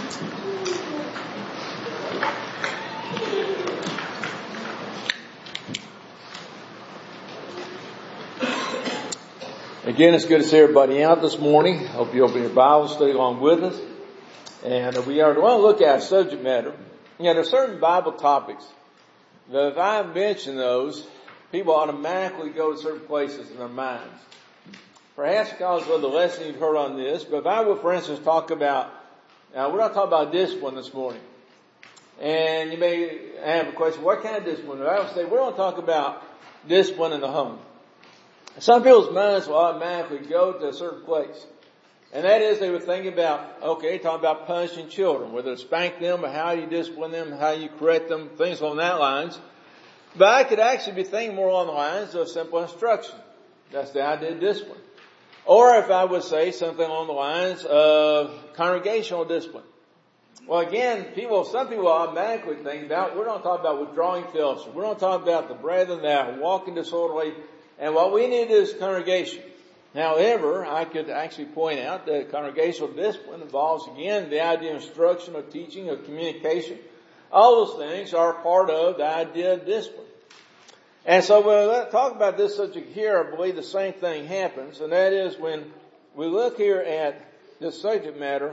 Again, it's good to see everybody out this morning. Hope you open your Bibles, study along with us. And we want to look at a subject matter. There are certain Bible topics that if I mention those, people automatically go to certain places in their minds. Perhaps because of the lesson you've heard on this, but if I would, for instance, talk about, we're not talking about discipline this morning. And you may have a question, what kind of discipline? I would say, we're going to talk about discipline in the home. Some people's minds will automatically go to a certain place. And that is, they would think about, talking about punishing children, whether to spank them or how you discipline them, how you correct them, things along that lines. But I could actually be thinking more along the lines of simple instruction. That's the idea of discipline. Or if I would say something along the lines of congregational discipline. Well, again, some people automatically think about, we're going to talk about withdrawing fellowship. We're going to talk about the brethren that are walking disorderly. And what we need is congregation. However, I could actually point out that congregational discipline involves, again, the idea of instruction, of teaching, of communication. All those things are part of the idea of discipline. And so when we talk about this subject here, I believe the same thing happens. And that is when we look here at this subject matter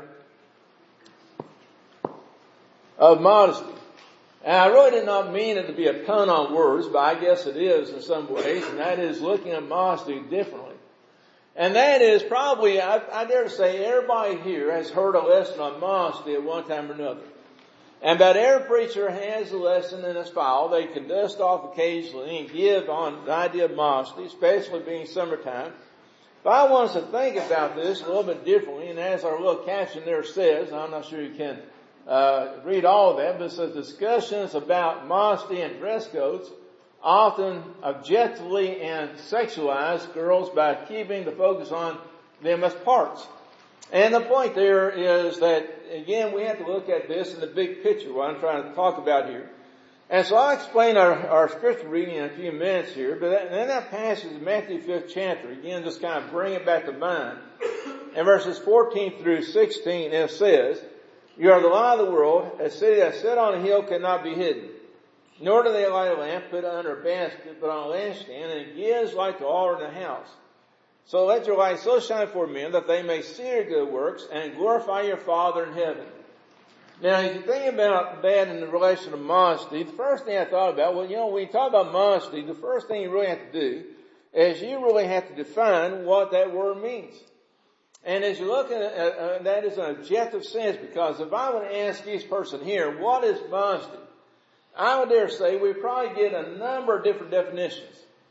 of modesty. And I really did not mean it to be a pun on words, but I guess it is in some ways, and that is looking at modesty differently. And that is probably, I dare to say, everybody here has heard a lesson on modesty at one time or another. And about every preacher has a lesson in his file they can dust off occasionally and give on the idea of modesty, especially being summertime. But I want us to think about this a little bit differently, and as our little caption there says, I'm not sure you can read all of that, but it says discussions about modesty and dress codes often objectively and sexualize girls by keeping the focus on them as parts. And the point there is that, again, we have to look at this in the big picture, what I'm trying to talk about here. And so I'll explain our scripture reading in a few minutes here, but in that passage in Matthew 5th chapter, again, just kind of bring it back to mind. In verses 14 through 16, it says, "You are the light of the world. A city that is set on a hill cannot be hidden. Nor do they light a lamp, put it under a basket, but on a lampstand, and it gives light to all in the house. So let your light so shine before men that they may see your good works and glorify your Father in heaven." Now, if you think about that in the relation to modesty, the first thing I thought about, when you talk about modesty, the first thing you really have to do is you really have to define what that word means. And as you look at that is an objective sense, because if I would ask each person here, what is modesty? I would dare say we probably get a number of different definitions.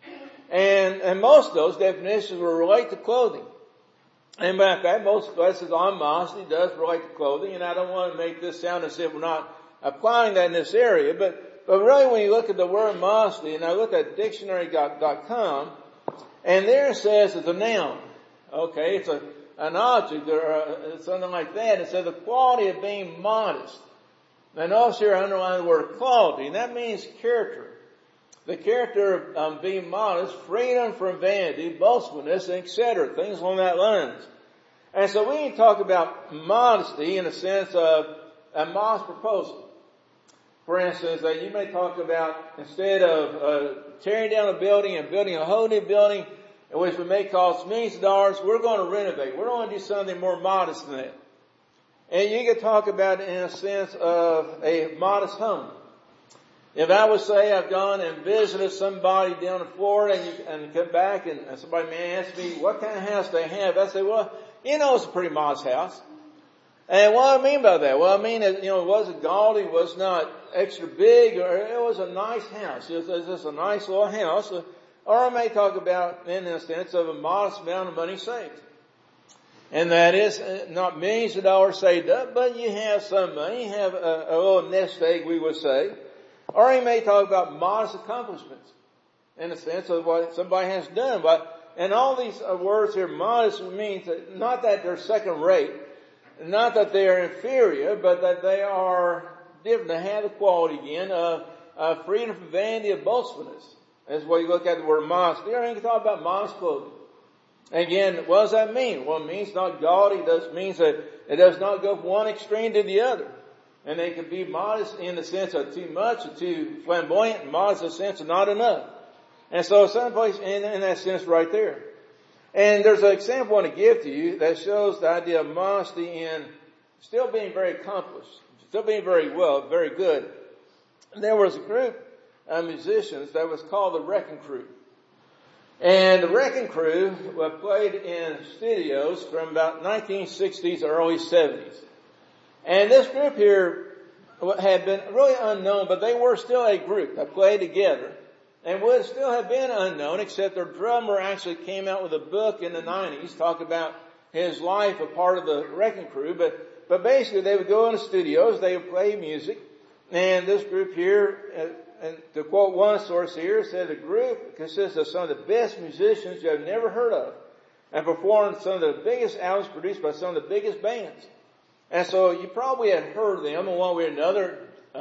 And most of those definitions will relate to clothing. And matter of fact, most places on modesty does relate to clothing, and I don't want to make this sound as if we're not applying that in this area, but really when you look at the word modesty, and I look at dictionary.com, and there it says it's a noun. Okay, it's an object or something like that. It says the quality of being modest. Now notice here I underline the word quality, and that means character. The character of being modest, freedom from vanity, boastfulness, etc., things along that lines. And so we can talk about modesty in a sense of a modest proposal. For instance, you may talk about, instead of tearing down a building and building a whole new building, which may cost millions of dollars, we're going to renovate. We're going to do something more modest than that. And you can talk about it in a sense of a modest home. If I would say I've gone and visited somebody down in Florida and come back and somebody may ask me what kind of house they have, I say, well, it's a pretty modest house. And what do I mean by that? Well, I mean, it wasn't gaudy, it was not extra big, or it was a nice house. It was just a nice little house. Or I may talk about, in the sense of a modest amount of money saved. And that is not millions of dollars saved up, but you have some money, you have a little nest egg, we would say. Or you may talk about modest accomplishments, in the sense of what somebody has done. And all these words here, modest, means that not that they're second rate, not that they are inferior, but that they are different. They have the quality again of freedom from vanity, of boastfulness. That's why you look at the word modesty. Or you can talk about modest clothing. Again, what does that mean? Well, it means not gaudy. It means that it does not go from one extreme to the other. And they can be modest in the sense of too much or too flamboyant, and modest in the sense of not enough. And so someplace in that sense right there. And there's an example I want to give to you that shows the idea of modesty in still being very accomplished, still being very good. There was a group of musicians that was called the Wrecking Crew. And the Wrecking Crew played in studios from about 1960s, early 70s. And this group here had been really unknown, but they were still a group that played together and would still have been unknown, except their drummer actually came out with a book in the 90s talking about his life, a part of the Wrecking Crew. But basically they would go into studios, they would play music, and this group here, and to quote one source here, said the group consists of some of the best musicians you have never heard of and performed some of the biggest albums produced by some of the biggest bands. And so you probably had heard them in one way or another.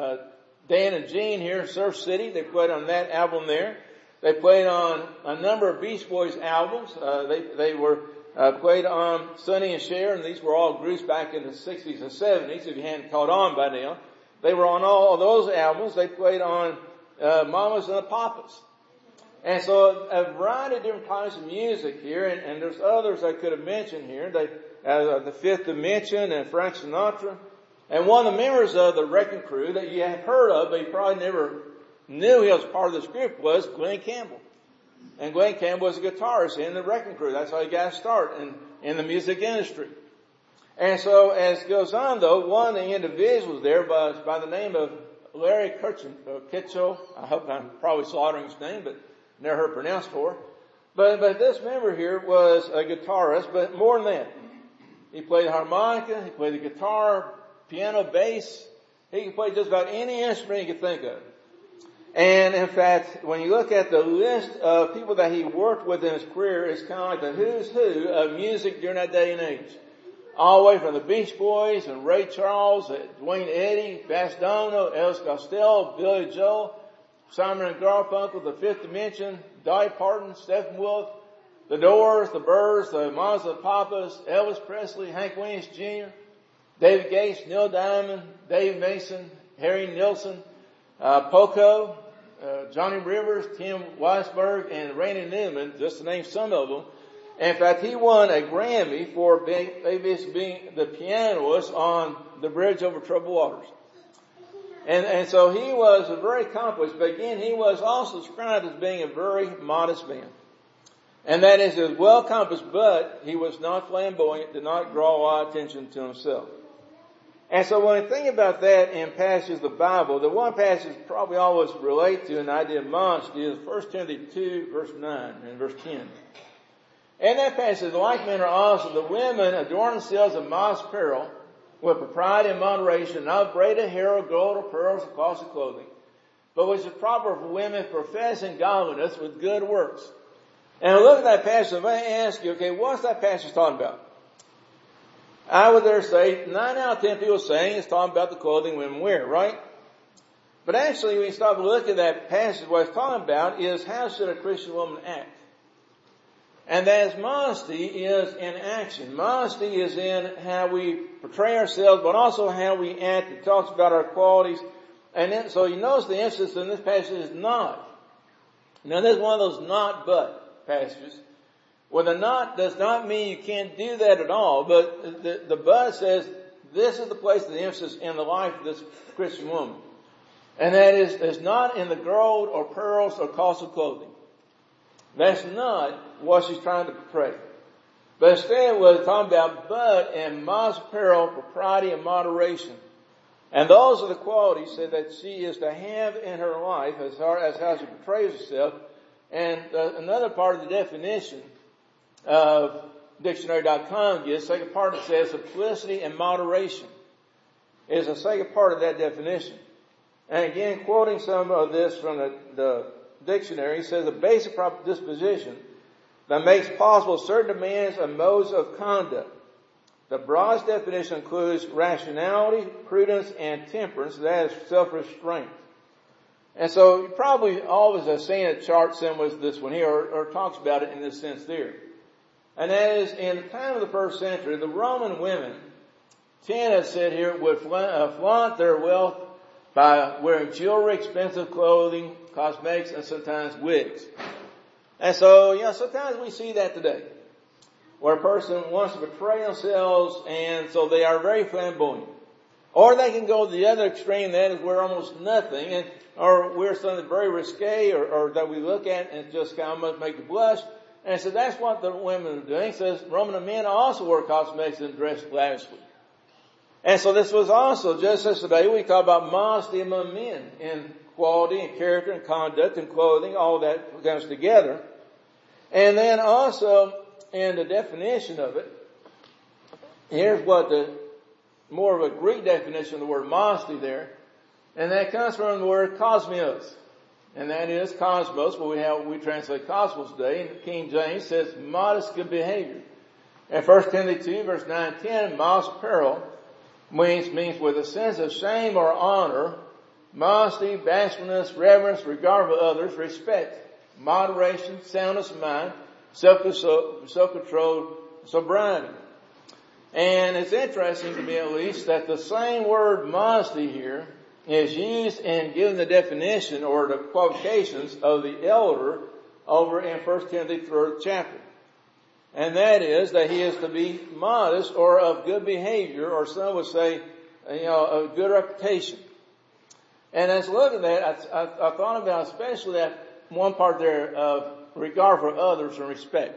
Dan and Gene here in Surf City, they played on that album there. They played on a number of Beach Boys albums. They were played on Sonny and Cher, and these were all groups back in the 60s and 70s, if you hadn't caught on by now. They were on all of those albums. They played on Mamas and the Papas. And so a variety of different kinds of music here, and there's others I could have mentioned here. The Fifth Dimension and Frank Sinatra. And one of the members of the Wrecking Crew that you have heard of, but you probably never knew he was part of this group, was Glenn Campbell. And Glenn Campbell was a guitarist in the Wrecking Crew. That's how he got his start in the music industry. And so as it goes on though, one of the individuals there was by the name of Larry Kitchell. I hope I'm probably slaughtering his name, but never heard it pronounced before. But this member here was a guitarist, but more than that. He played harmonica, he played the guitar, piano, bass. He could play just about any instrument you could think of. And in fact, when you look at the list of people that he worked with in his career, it's kind of like the who's who of music during that day and age. All the way from the Beach Boys and Ray Charles, Dwayne Eddy, Fats Domino, Elvis Costello, Billy Joel, Simon and Garfunkel, the Fifth Dimension, Dolly Parton, Steppenwolf, the Doors, the Byrds, the Mamas and the Papas, Elvis Presley, Hank Williams Jr., David Gates, Neil Diamond, Dave Mason, Harry Nilsson, Poco, Johnny Rivers, Tim Weisberg, and Randy Newman, just to name some of them. In fact, he won a Grammy for being the pianist on The Bridge Over Troubled Waters. And so he was very accomplished, but again, he was also described as being a very modest man. And that is, he was well accomplished, but he was not flamboyant, did not draw a lot of attention to himself. And so when we think about that in passages of the Bible, the one passage probably always relate to an idea of modesty is 1 Timothy 2, verse 9 and verse 10. And that passage, the like manner also, the women adorn themselves in modest apparel, with propriety and moderation, not with braided hair or gold or pearls or costly clothing, but which is proper for women professing godliness with good works. And I look at that passage, if I ask you, okay, what's that passage talking about? I would dare say 9 out of 10 people saying it's talking about the clothing women wear, right? But actually, when you stop and look at that passage, what it's talking about is how should a Christian woman act? And that is modesty is in action. Modesty is in how we portray ourselves, but also how we act. It talks about our qualities. And then, so you notice the emphasis in this passage is not. Now, this is one of those not but passages. Well, the not does not mean you can't do that at all, but the but says this is the place of the emphasis in the life of this Christian woman. And that is not in the gold or pearls or costly clothing. That's not what she's trying to portray. But instead what it's talking about, but in modest apparel, propriety and moderation. And those are the qualities that she is to have in her life as far as how she portrays herself. And another part of the definition of dictionary.com gives, second part that says simplicity and moderation is the second part of that definition. And again, quoting some of this from the dictionary, says a basic disposition that makes possible certain demands and modes of conduct. The broadest definition includes rationality, prudence, and temperance, that is self-restraint. And so you probably always have seen a chart similar to this one here, or talks about it in this sense there. And that is, in the time of the first century, the Roman women, 10 has said here, would flaunt their wealth by wearing jewelry, expensive clothing, cosmetics, and sometimes wigs. And so, sometimes we see that today, where a person wants to portray themselves, and so they are very flamboyant. Or they can go to the other extreme, that is wear almost nothing, or wear something very risque, or that we look at and just kind of must make you blush. And so that's what the women are doing. It says Roman men also wear cosmetics and dress lavishly. And so this was also, just as today, we talk about modesty among men in quality and character and conduct and clothing, all that comes together. And then also, in the definition of it, here's what more of a Greek definition of the word modesty there. And that comes from the word cosmos. And that is cosmos, but we translate cosmos today. And King James says modest good behavior. And 1 Timothy 2 verse 9 and 10, modest apparel means with a sense of shame or honor, modesty, bashfulness, reverence, regard for others, respect, moderation, soundness of mind, self-control, sobriety. And it's interesting to me at least that the same word modesty here is used in giving the definition or the qualifications of the elder over in 1 Timothy 3rd chapter. And that is that he is to be modest or of good behavior, or some would say, a good reputation. And as I look at that, I thought about especially that one part there of regard for others and respect.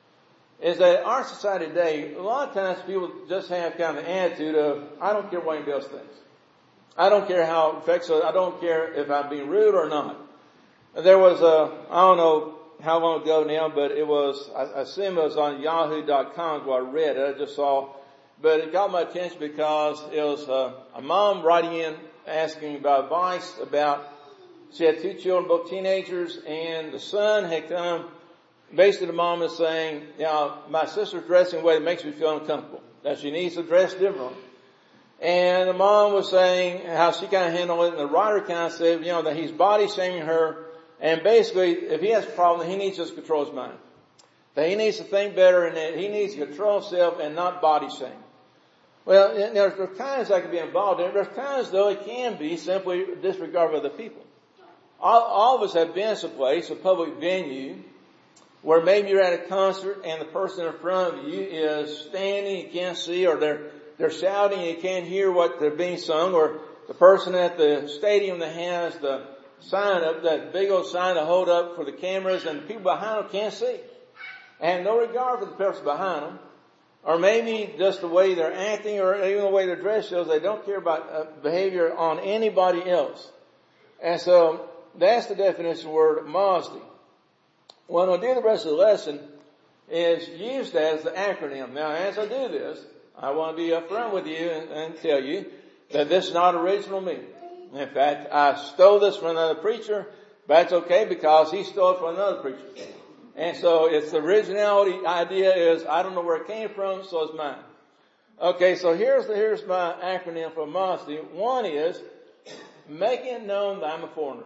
Is that our society today, a lot of times people just have kind of an attitude of, I don't care what anybody else thinks. I don't care how it affects us. I don't care if I'm being rude or not. There was I don't know how long ago now, but it was, I assume it was on yahoo.com where I read it. I just saw, but it got my attention because it was a mom writing in asking about advice about, she had 2 children, both teenagers, and the son had come. Basically, the mom is saying, my sister's dressing in a way that makes me feel uncomfortable, that she needs to dress differently. And the mom was saying how she kind of handled it, and the writer kind of said, that he's body shaming her, and basically, if he has a problem, he needs to just control his mind. That he needs to think better, and that he needs to control himself and not body shame. Well, there's times that can be involved in it. There's times, though, it can be simply disregard for other people. All of us have been someplace, a public venue, where maybe you're at a concert and the person in front of you is standing, you can't see, or they're shouting, you can't hear what they're being sung, or the person at the stadium that has the sign up, that big old sign to hold up for the cameras, and the people behind them can't see. And no regard for the person behind them, or maybe just the way they're acting, or even the way their dress shows, they don't care about behavior on anybody else. And so, that's the definition of the word modesty. What I'll do the rest of the lesson is use that as the acronym. Now, as I do this, I want to be upfront with you and tell you that this is not original me. In fact, I stole this from another preacher, but that's okay because he stole it from another preacher. And so it's the originality idea is I don't know where it came from, so it's mine. Okay, so here's my acronym for modesty. One is making it known that I'm a foreigner.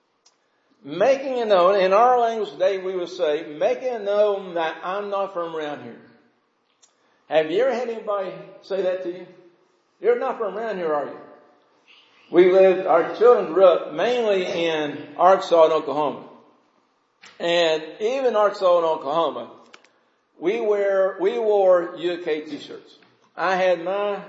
Making it known, in our language today we would say, making it known that I'm not from around here. Have you ever had anybody say that to you? You're not from around here, are you? Our children grew up mainly in Arkansas and Oklahoma. And even Arkansas and Oklahoma, we wore UK t-shirts. I had my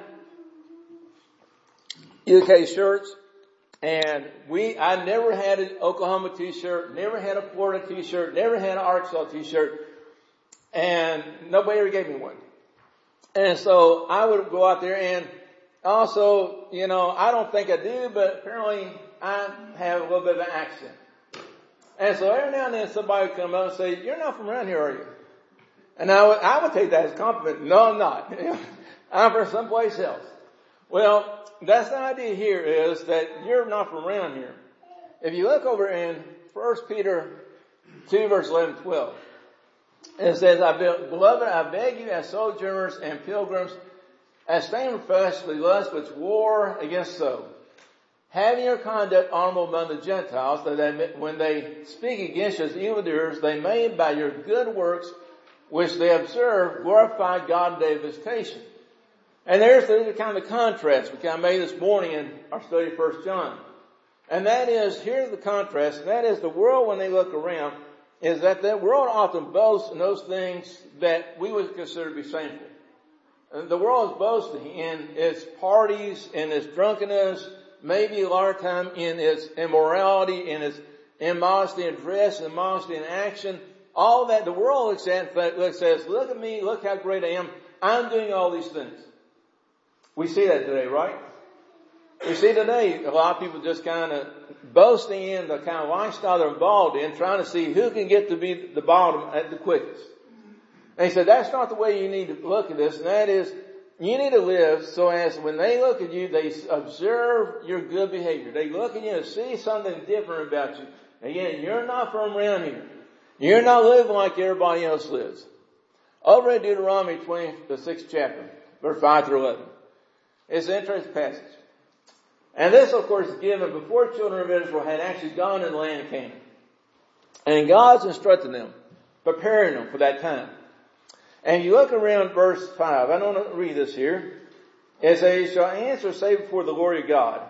UK shirts, and I never had an Oklahoma t-shirt, never had a Florida t-shirt, never had an Arkansas t-shirt, and nobody ever gave me one. And so I would go out there, and also, I don't think I do, but apparently I have a little bit of an accent. And so every now and then somebody would come up and say, you're not from around here, are you? And I would take that as a compliment. No, I'm not. I'm from someplace else. Well, that's the idea here is that you're not from around here. If you look over in 1 Peter 2 verse 11 and 12, it says, Beloved, I beg you as sojourners and pilgrims, abstain from fleshly lust which war against soul, having your conduct honorable among the Gentiles, that when they speak against you as evildoers, they may by your good works which they observed, glorified God in the day of visitation. And there's the kind of the contrast we kind of made this morning in our study of 1 John. And that is, here's the contrast, and that is the world when they look around, is that the world often boasts in those things that we would consider to be shameful. The world is boasting in its parties, in its drunkenness, maybe a lot of time in its immorality, in its immodesty in dress, immodesty in action. All that the world looks at and says, look at me, look how great I am. I'm doing all these things. We see that today, right? We see today a lot of people just kind of boasting in the kind of lifestyle they're involved in, trying to see who can get to be the bottom at the quickest. And he said, that's not the way you need to look at this, and that is, you need to live so as when they look at you, they observe your good behavior. They look at you and see something different about you. Again, you're not from around here. You're not living like everybody else lives. Over in Deuteronomy 26th chapter, verse 5 through 11. It's an interesting passage. And this, of course, is given before children of Israel had actually gone in the land of Canaan. And God's instructing them, preparing them for that time. And you look around verse 5. I don't want to read this here. It says, "You shall answer, say before the Lord your God,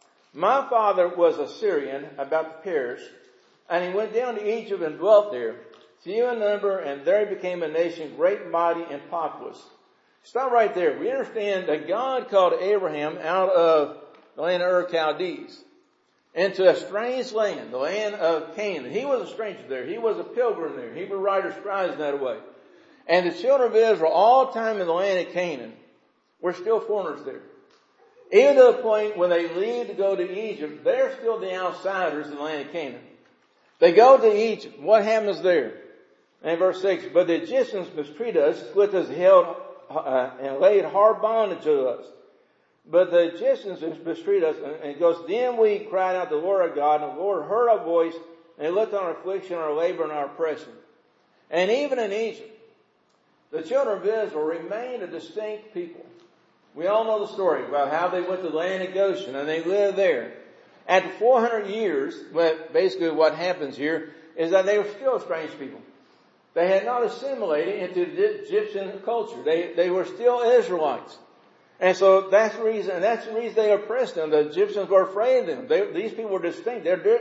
my father was a Syrian about to perish, and he went down to Egypt and dwelt there, few in number, and there he became a nation great, mighty, and populous." Stop right there. We understand that God called Abraham out of the land of Ur Chaldees into a strange land, the land of Canaan. He was a stranger there. He was a pilgrim there. Hebrew writers scribes that way. And the children of Israel, all the time in the land of Canaan, were still foreigners there. Even to the point when they leave to go to Egypt, they're still the outsiders in the land of Canaan. They go to Egypt. What happens there? And verse 6, "But the Egyptians mistreated us, with us held and laid hard bondage to us. But the Egyptians mistreated us." And it goes, "Then we cried out to the Lord our God, and the Lord heard our voice, and he looked on our affliction, our labor, and our oppression." And even in Egypt, the children of Israel remained a distinct people. We all know the story about how they went to the land of Goshen and they lived there. After 400 years, basically what happens here is that they were still strange people. They had not assimilated into the Egyptian culture. They were still Israelites. And so that's the reason they oppressed them. The Egyptians were afraid of them. These people were distinct. They're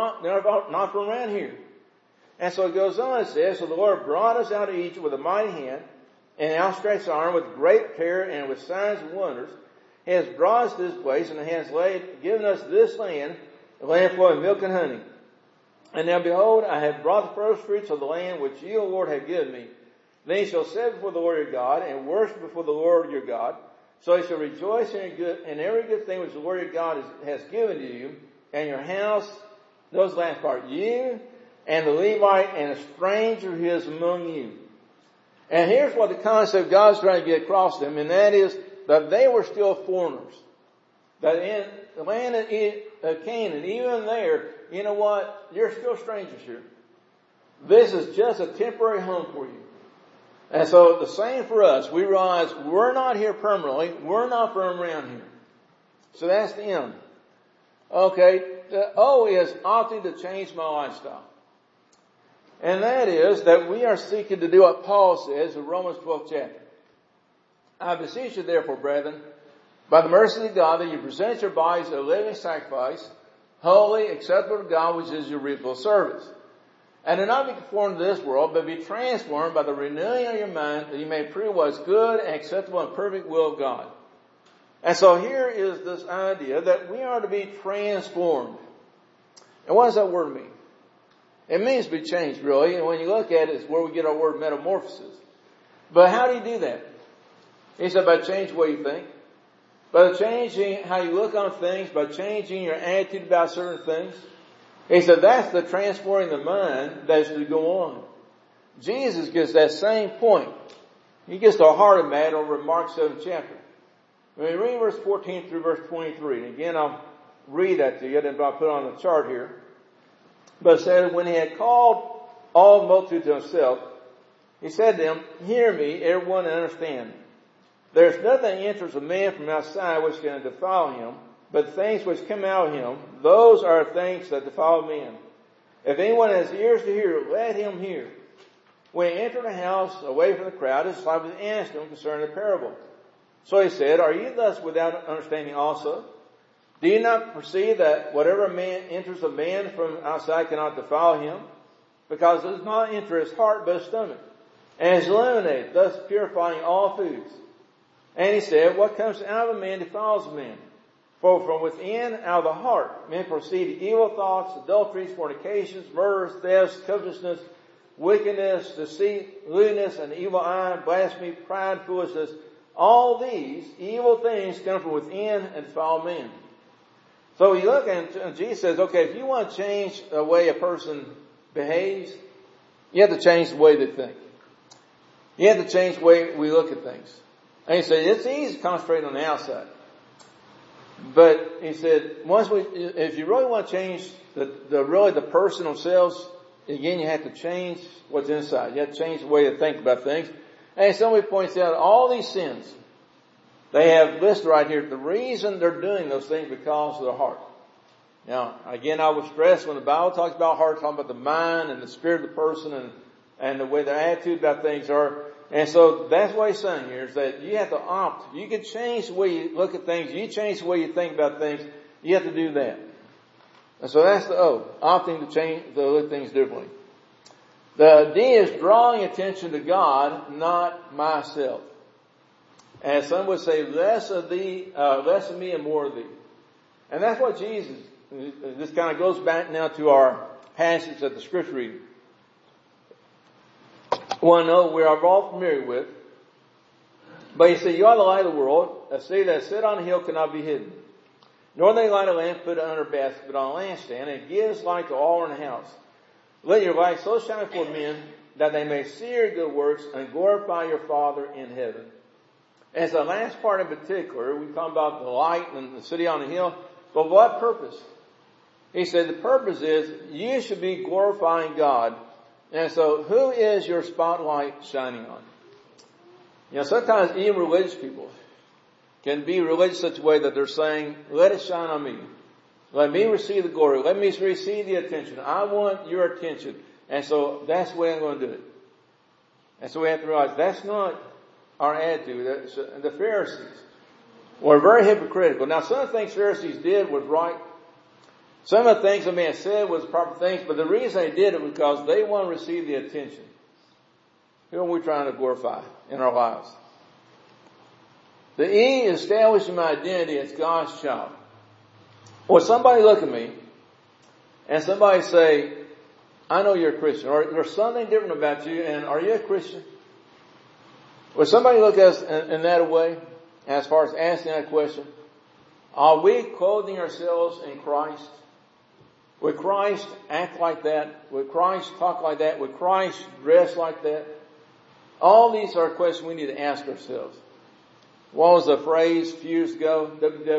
not from around here. And so it goes on, it says, "So the Lord brought us out of Egypt with a mighty hand and an outstretched arm, with great care and with signs and wonders. He has brought us to this place, and he has given us this land, a land flowing with milk and honey. And now behold, I have brought the first fruits of the land which you, O Lord, have given me. Then you shall sit before the Lord your God, and worship before the Lord your God. So you shall rejoice in every good thing which the Lord your God has given to you, and your house," those last part, "you and the Levite and a stranger who is among you." And here's what the concept God's trying to get across them, and that is that they were still foreigners. That in the land of Canaan, even there, you know what? You're still strangers here. This is just a temporary home for you. And so the same for us. We realize we're not here permanently. We're not from around here. So that's the M. Okay. The O is opting to change my lifestyle. And that is that we are seeking to do what Paul says in Romans 12th chapter. "I beseech you therefore, brethren, by the mercy of God, that you present your bodies a living sacrifice, holy, acceptable to God, which is your reasonable service. And do not be conformed to this world, but be transformed by the renewing of your mind, that you may prove what is good and acceptable and perfect will of God." And so here is this idea that we are to be transformed. And what does that word mean? It means to be changed, really. And when you look at it, it's where we get our word metamorphosis. But how do you do that? He said by changing the way you think, by changing how you look on things, by changing your attitude about certain things. He said that's the transforming the mind that is to go on. Jesus gets that same point. He gets the heart of that over in Mark 7th chapter. When we read verse 14 through verse 23, and again I'll read that to you, and I'll put it on the chart here. But it said, "When he had called all the multitude to himself, he said to them, Hear me, everyone, and understand. There is nothing enters a man from outside which can defile him, but the things which come out of him, those are things that defile man. If anyone has ears to hear, let him hear." When he entered the house, away from the crowd, his disciples asked him concerning the parable. So he said, Are you thus without understanding also? Do you not perceive that whatever man enters a man from outside cannot defile him? Because it does not enter his heart but his stomach, and is eliminated, thus purifying all foods. And he said, What comes out of a man defiles a man. For from within, out of the heart, men proceed evil thoughts, adulteries, fornications, murders, thefts, covetousness, wickedness, deceit, lewdness, an evil eye, blasphemy, pride, foolishness. All these evil things come from within and defile men. So you look and Jesus says, okay, if you want to change the way a person behaves, you have to change the way they think. You have to change the way we look at things. And he said, it's easy to concentrate on the outside. But he said, if you really want to change the person themselves, again, you have to change what's inside. You have to change the way to think about things. And somebody points out all these sins. They have listed right here. The reason they're doing those things because of their heart. Now, again, I will stress when the Bible talks about heart, it's talking about the mind and the spirit of the person and the way their attitude about things are. And so that's what he's saying here is that you have to opt. You can change the way you look at things. You change the way you think about things. You have to do that. And so that's the O, opting to change, to look at things differently. The D is drawing attention to God, not myself. And some would say less of me and more of thee. And that's what Jesus, this kind of goes back now to our passage that the scripture reading. One note we are all familiar with. But he said, you are the light of the world. A city that is set on a hill cannot be hidden. Nor they light a lamp, put it under a basket, but on a lampstand, and it gives light to all in the house. Let your light so shine before men that they may see your good works and glorify your Father in heaven. As the last part in particular, we talk about the light and the city on the hill. But what purpose? He said the purpose is you should be glorifying God. And so who is your spotlight shining on? You know, sometimes even religious people can be religious in such a way that they're saying, let it shine on me. Let me receive the glory. Let me receive the attention. I want your attention. And so that's the way I'm going to do it. And so we have to realize that's not our attitude. The Pharisees were very hypocritical. Now some of the things Pharisees did was right. Some of the things a man said was proper things, but the reason they did it was because they want to receive the attention. Who are we trying to glorify in our lives? The E is establishing my identity as God's child. When somebody look at me and somebody say, I know you're a Christian, or there's something different about you, and are you a Christian? When somebody look at us in that way, as far as asking that question, are we clothing ourselves in Christ? Would Christ act like that? Would Christ talk like that? Would Christ dress like that? All these are questions we need to ask ourselves. What was the phrase a few years ago?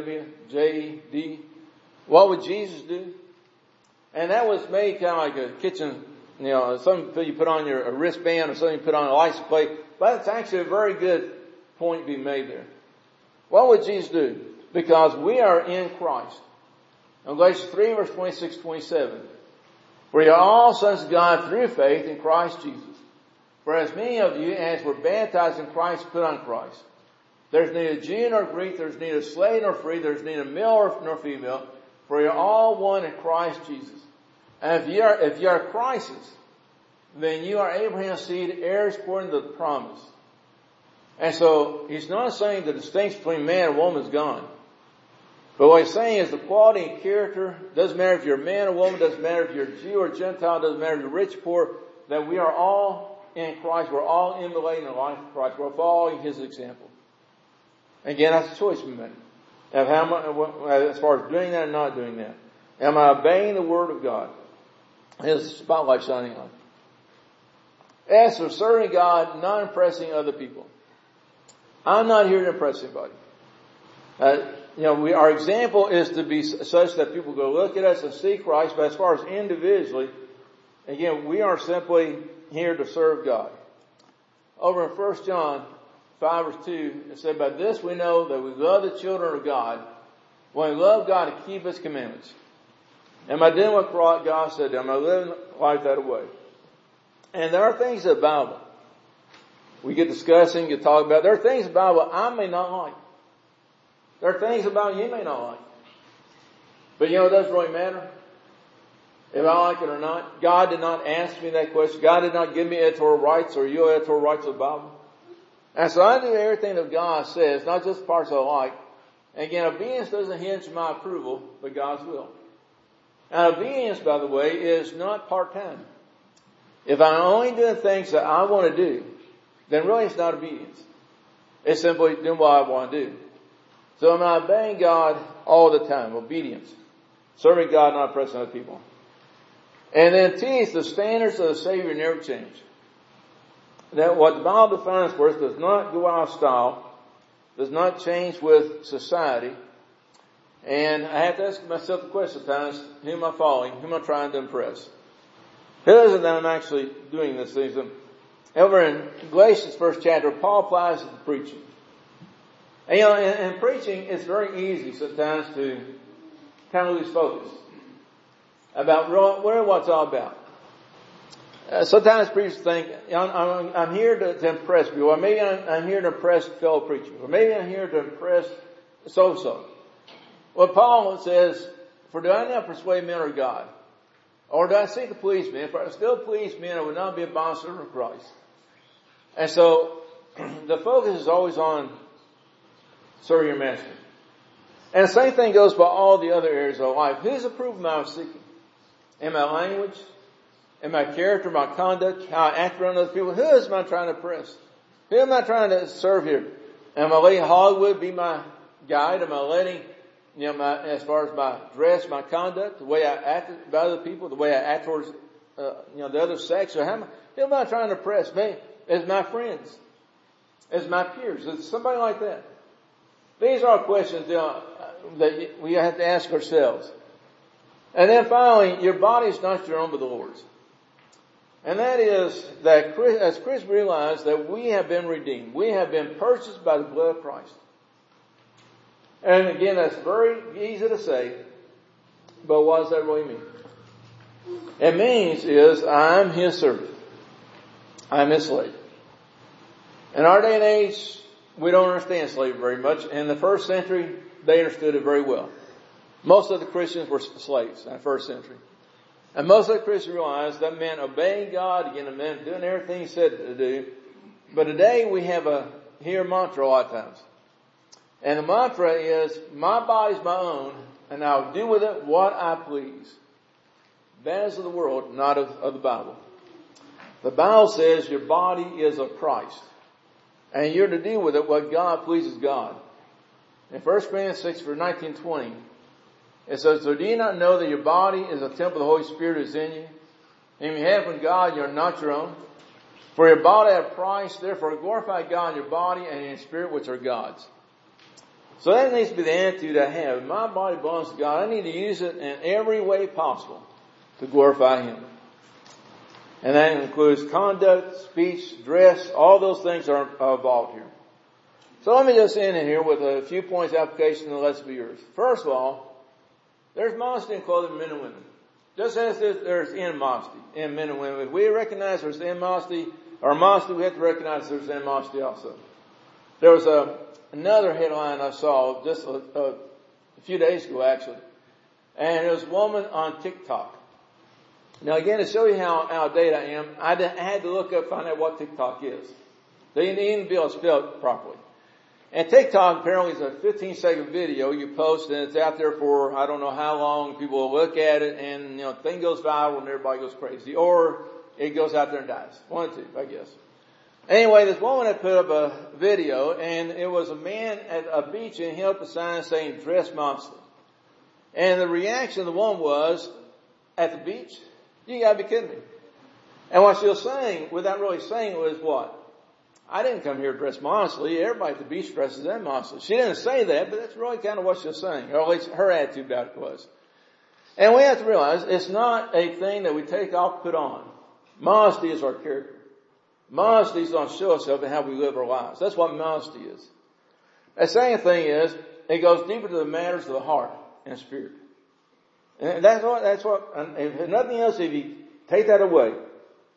WWJD. What would Jesus do? And that was made kind of like a kitchen, something you put on a wristband or something you put on a license plate. But it's actually a very good point being made there. What would Jesus do? Because we are in Christ. In Galatians 3 verse 26-27. For you are all sons of God through faith in Christ Jesus. For as many of you as were baptized in Christ put on Christ. There's neither Jew nor Greek, there's neither slave nor free, there's neither male nor female, for you're all one in Christ Jesus. And if you are Christ's, then you are Abraham's seed, heirs according to the promise. And so he's not saying the distinction between man and woman is gone. But what he's saying is the quality and character, doesn't matter if you're a man or woman, doesn't matter if you're Jew or Gentile, doesn't matter if you're rich or poor, that we are all in Christ, we're all emulating the life of Christ, we're following his example. Again, that's a choice we make. Of how much, as far as doing that and not doing that. Am I obeying the word of God? His spotlight shining on. As for serving God, not impressing other people. I'm not here to impress anybody. Our example is to be such that people go look at us and see Christ, but as far as individually, again, we are simply here to serve God. Over in 1 John 5 verse 2, it said, by this we know that we love the children of God when we love God to keep his commandments. Am I doing what God said? Am I living life that way? And there are things in the Bible we get discussing, you talk about. There are things in the Bible I may not like. There are things about you may not like. But you know, it doesn't really matter if I like it or not. God did not ask me that question. God did not give me editorial rights or you editorial rights of the Bible. And so I do everything that God says, not just the parts I like. And again, obedience doesn't hinge on my approval, but God's will. And obedience, by the way, is not part-time. If I'm only doing things that I want to do, then really it's not obedience. It's simply doing what I want to do. So am I obeying God all the time? Obedience. Serving God, not oppressing other people. And then T, the standards of the Savior never change. That what the Bible defines for us does not go out of style, does not change with society. And I have to ask myself the question sometimes, who am I following? Who am I trying to impress? Who is it that I'm actually doing this thing? Over in Galatians 1st chapter, Paul applies it to preaching. And you know, in preaching, it's very easy sometimes to kind of lose focus about what it's all about. Sometimes preachers think, I'm here to impress people, or maybe I'm here to impress fellow preachers, or maybe I'm here to impress so-so. Well, Paul says, for do I now persuade men or God? Or do I seek to please men? If I still please men, I would not be a bondservant of Christ. And so, the focus is always on serving your master. And the same thing goes by all the other areas of life. Whose approval am I seeking? In my language? In my character, my conduct, how I act around other people? Who am I trying to impress? Who am I trying to serve here? Am I letting Hollywood be my guide? Am I letting, as far as my dress, my conduct, the way I act about other people, the way I act towards, the other sex? Or who am I trying to impress? Me? As my friends? As my peers? As somebody like that? These are questions that we have to ask ourselves. And then finally, your body is not your own but the Lord's. And that is that as Chris realized that we have been redeemed. We have been purchased by the blood of Christ. And again, that's very easy to say, but what does that really mean? It means is I'm His servant. I'm His slave. In our day and age, we don't understand slavery very much. In the first century, they understood it very well. Most of the Christians were slaves in the first century. And most of the Christians realized that meant obeying God, again, it meant doing everything He said to do. But today we have a mantra a lot of times. And the mantra is, my body's my own, and I'll do with it what I please. That is of the world, not of the Bible. The Bible says your body is of Christ. And you're to do with it what God pleases God. In 1 Corinthians 6, verse 19-20, it says, so do you not know that your body is a temple of the Holy Spirit who is in you? And you have from God, you're not your own. For your body had a price, therefore glorify God in your body and in your spirit, which are God's. So that needs to be the attitude I have. My body belongs to God. I need to use it in every way possible to glorify Him. And that includes conduct, speech, dress, all those things are involved here. So let me just end in here with a few points of application and the rest of yours. First of all, there's modesty in clothing men and women. Just as there's immodesty in men and women. If we recognize there's immodesty, or modesty, we have to recognize there's immodesty also. There was another headline I saw just a few days ago actually. And it was a woman on TikTok. Now again, to show you how outdated I am, I had to look up, find out what TikTok is. They didn't even be able to spell it properly. And TikTok apparently is a 15-second video you post, and it's out there for I don't know how long. People will look at it, and thing goes viral, and everybody goes crazy, or it goes out there and dies. One or two, I guess. Anyway, this woman had put up a video, and it was a man at a beach, and he held up a sign saying "Dress modestly." And the reaction of the woman was, "At the beach? You gotta be kidding me!" And what she was saying, without really saying, was what? I didn't come here dressed modestly. Everybody at the beach dresses that modestly. She didn't say that, but that's really kind of what she was saying, or at least her attitude about it was. And we have to realize it's not a thing that we take off, put on. Modesty is our character. Modesty is going to show itself in how we live our lives. That's what modesty is. The second thing is, it goes deeper to the matters of the heart and spirit. And that's what, if nothing else, if you take that away,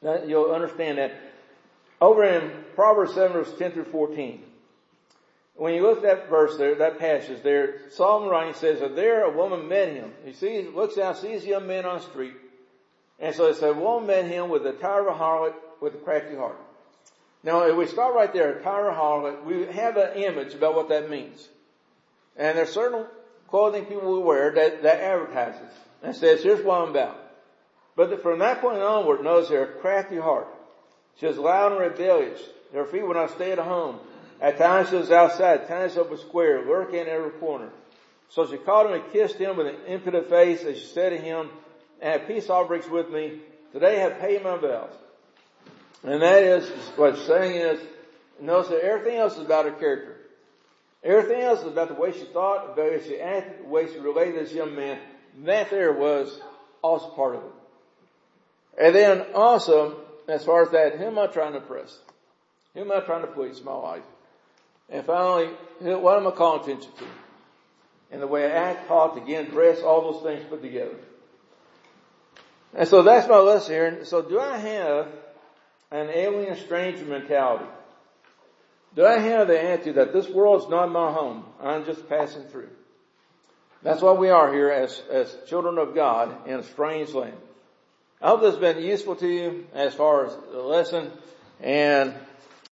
Now, you'll understand that. Over in Proverbs 7 verse 10 through 14. When you look at that verse there, that passage there, Solomon writing says that there a woman met him. He looks out, sees a young man on the street. And so it said, a woman met him with the tire of a harlot with a crafty heart. Now, if we start right there, a tire of a harlot, we have an image about what that means. And there's certain clothing people will wear that advertises and says, here's what I'm about. But from that point onward, notice they're a crafty heart. She was loud and rebellious. Her feet would not stay at home. At times she was outside, at times up a square, lurking in every corner. So she called him and kissed him with an impudent face, as she said to him, and have peace offerings with me. Today I have paid my vows. And that is, what it's saying is, notice that everything else is about her character. Everything else is about the way she thought, the way she acted, the way she related to this young man. And that there was also part of it. And then also, as far as that, who am I trying to impress? Who am I trying to please in my life? And finally, what am I calling attention to? And the way I act, talk, again, dress, all those things put together. And so that's my lesson here. And so do I have an alien stranger mentality? Do I have the attitude that this world is not my home? I'm just passing through. That's what we are here as children of God in a strange land. I hope this has been useful to you as far as the lesson. And